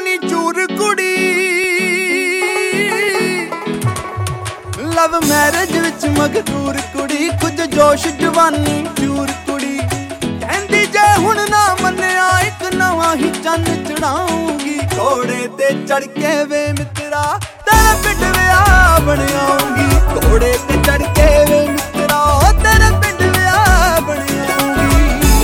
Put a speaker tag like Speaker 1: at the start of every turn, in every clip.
Speaker 1: ਜਵਾਨੀ ਚੂਰ ਕੁੜੀ ਲਵ ਮੈਰਿਜ ਵਿੱਚ ਮਗਦੂਰ ਕੁੜੀ ਕੁਝ ਜੋਸ਼ ਜਵਾਨੀ ਚੂਰ ਕੁੜੀ ਕਹਿੰਦੀ ਜੇ ਹੁਣ ਨਾ ਮੰਨਿਆ ਇੱਕ ਨਵਾਂ ਹੀ ਚੰਨ ਚੜਾਉਂਗੀ ਘੋੜੇ ਤੇ ਚੜ ਕੇ ਵੇ ਮਿੱਤਰਾ ਤੇਰੇ ਪਿੰਡ ਵਿਆਹ ਬਣਾਉਂਗੀ ਘੋੜੇ ਤੇ ਚੜ ਕੇ ਵੇ ਮਿੱਤਰਾ ਤੇਰੇ ਪਿੰਡ ਵਿਆਹ ਬਣਾਉਂਗੀ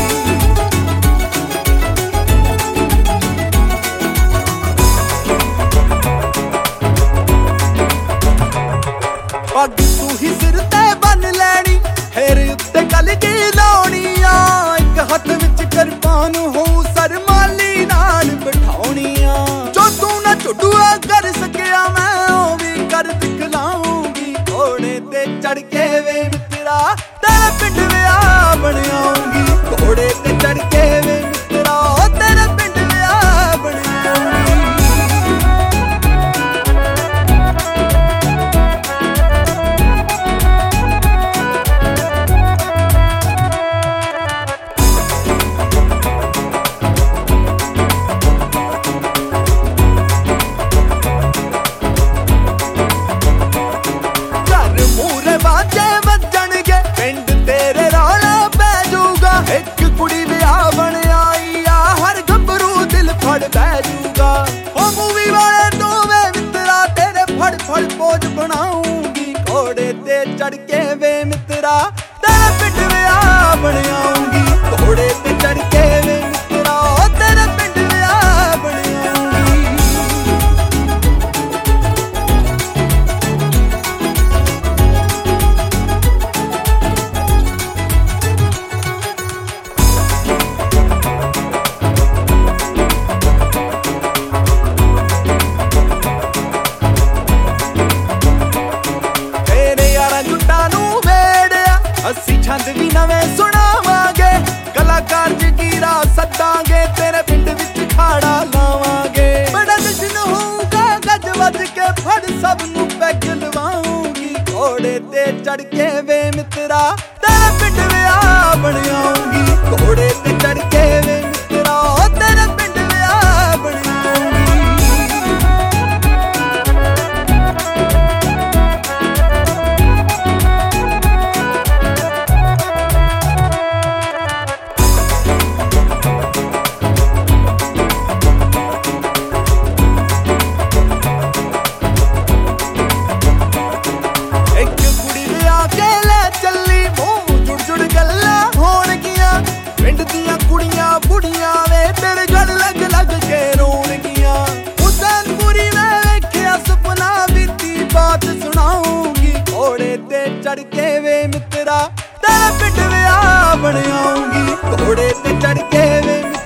Speaker 1: ਪੱਗ ਤੂੰ ਹੀ ਸਿਰ ਤੇ ਬੰਨ ਲੈਣੀ ਫੇਰ ਉੱਤੇ ਕਲਗੀ ਲਾਉਣੀ ਆ ਇੱਕ ਹੱਥ ਵਿੱਚ ਕਿਰਪਾਨ ਹੋਊ ਸਰਮਾਲੀ ਨਾਲ ਬਿਠਾਉਣੀ ਆ ਜੋ ਤੂੰ ਨਾ ਝੁੱਡੂਆ ਕਰ ਸਕਿਆ ਮੈਂ ਉਹ ਵੀ ਕਰ ਦਿਖਲਾਉਂਗੀ ਘੋੜੇ ਤੇ ਚੜ ਕੇ ਵੇ ਮਿੱਤਰਾ ਤੇਰੇ ਪਿੰਡ ਵਿਆਹ ਬਣਾਉਂਗੀ ਘੋੜੇ ਤੇ ਚੜ ਕੇ ਵੇ ਮਿੱਤਰਾ ਤੇਰੇ ਪਿੰਡ ਵਿਆਹ ਬਣਾਉਂਗੀ ਬਾਜੇ ਵੱਜਣਗੇ ਪਿੰਡ ਤੇਰੇ ਰੌਲਾ ਪੈ ਜਾਊਗਾ ਇੱਕ ਕੁੜੀ ਵਿਆਹ ਬਣ ਆਈ ਆ ਹਰ ਗੱਭਰੂ ਦਿਲ ਫੜ ਬਹਿ ਜਾਊਗਾ ਉਹ ਮੂਵੀ ਵਾਲੇ ਦੋਵੇਂ ਮਿੱਤਰਾ ਤੇਰੇ ਫੜ ਫੜ ਪੋਜ ਬਣਾਉਂਗੀ ਘੋੜੇ ਤੇ ਚੜ ਕੇ ਵੇ ਮਿੱਤਰਾ ਤੇਰੇ ਪਿੰਡ ਵਿਆਹ ਬਣਾਉਂਗੀ ਘੋੜੇ ਤੇ ਚੜ ਕੇ ਵੇ ਮਿੱਤਰਾ ਤੇਰੇ ਪਿੰਡ ਵਿਆਹ ਬਣਾਉਂਗੀ ਅਸੀਂ ਛੰਦ ਵੀ ਨਵੇਂ ਸੁਣਾਵਾਂਗੇ ਕਲਾਕਾਰ ਜਗੀਰਾ ਸੱਦਾਂਗੇ ਤੇਰੇ ਪਿੰਡ ਵਿੱਚ ਖਾੜਾ ਲਾਵਾਂਗੇ ਬੜਾ ਜਸ਼ਨ ਹੋਊਗਾ ਗੱਜ ਵੱਜ ਕੇ ਫੜ ਸਭ ਨੂੰ ਪੈਗ ਲਵਾਉਂਗੀ ਘੋੜੇ ਤੇ ਚੜ ਕੇ ਵੇ ਮਿੱਤਰਾ ਤੇਰੇ ਪਿੰਡ ਵਿਆਹ ਬਣਾਉਂਗੀ ਘੋੜੇ ਤੇ ਚੜ ਕੇ ਵੇ ਮਿੱਤਰਾ ਤੇਰੇ ਪਿੰਡ ਵਿਆਹ ਬਣਾਉਂਗੀ ਪਿੰਡ ਦੀਆਂ ਕੁੜੀਆਂ ਬੁੜੀਆਂ ਵੇ ਤੇਰੇ ਗਲ ਲੱਗ ਲੱਗ ਕੇ ਰੋਣਗੀਆਂ ਹੁਸੈਨਪੁਰੀ ਮੈਂ ਵੇਖਿਆ ਸੁਪਨਾ ਬੀਤੀ ਬਾਤ ਸੁਣਾਉਂਗੀ ਘੋੜੇ ਤੇ ਚੜ ਕੇ ਵੇ ਮਿੱਤਰਾ ਤੇਰੇ ਪਿੰਡ ਵਿਆਹ ਬਣਾਉਂਗੀ ਘੋੜੇ ਤੇ ਚੜ ਕੇ ਵੇ